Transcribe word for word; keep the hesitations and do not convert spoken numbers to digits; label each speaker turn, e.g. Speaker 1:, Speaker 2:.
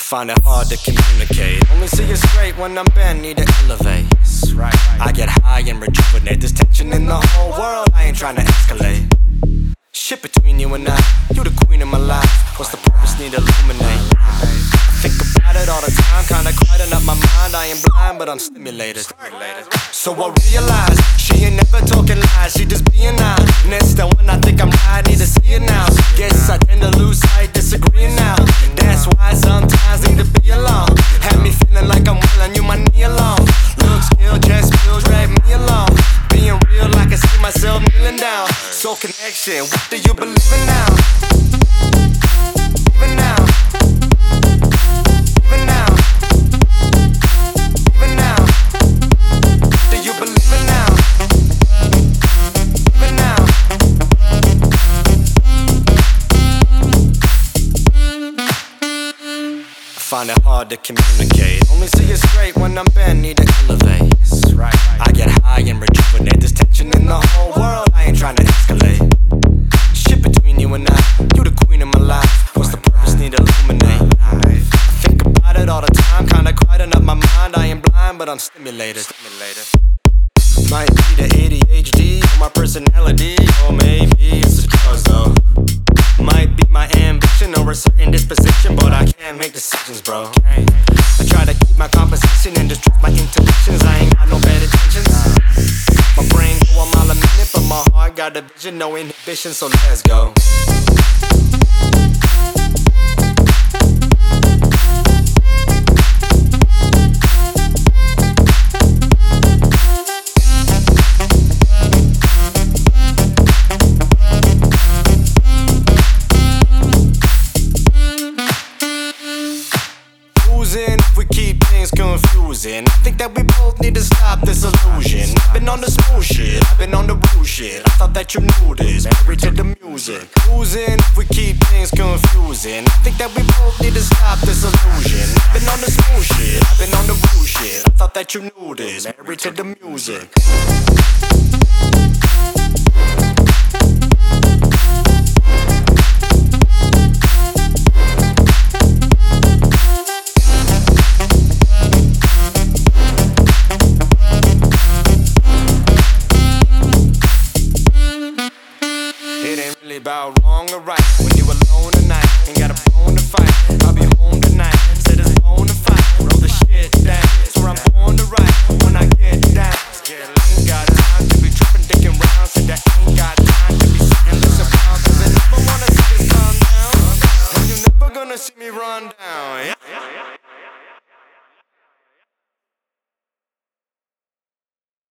Speaker 1: Find it hard to communicate. Only see it straight when I'm bent, need to elevate. Right, right. I get high and rejuvenate. There's tension in the whole world, I ain't trying to escalate. Shit between you and I, you the queen of my life. What's the purpose, need to illuminate? I think about it all the time, kinda quieting up my mind. I ain't blind, but I'm stimulated. So I realize, she ain't never talking lies, she just being honest. And when I think I'm right, need to see it now. Guess I tend to lose sight, disagreeing now. That's why sometimes need to be alone. Have me feeling like I'm willing you my knee alone. Look, skill, just feel, drag me along. Being real, I can see myself kneeling down. Soul connection, what do you believe in now? Even now. Even now. Even now. Do you believe it now? Even now. I find it hard to communicate. Only see it straight when I'm bent, need to elevate. Right, right. I get high and rejuvenate. There's tension in the whole world, I ain't trying to escalate. Shit between you and I, you the queen of my life. What's the purpose, need to illuminate? I think about it all the time, kinda quieting up my mind. I ain't blind, but I'm stimulated. stimulated. Might be the A D H D or my personality, or maybe it's the drugs though. Might be my ambition or a certain disposition, but I can't make decisions, bro. I try to keep my composition and just trust my intuitions. I ain't got no bad intentions. My brain go a mile a minute, but my heart got a vision, no inhibition, so let's go. If we keep things confusing, I think that we both need to stop this illusion. I've been on the smooth shit, I've been on the rude shit. I thought that you knew this, married to the music. Losing if we keep things confusing. I think that we both need to stop this illusion. I've been on the smooth shit, I've been on the rude shit. I thought that you knew this, married to the music.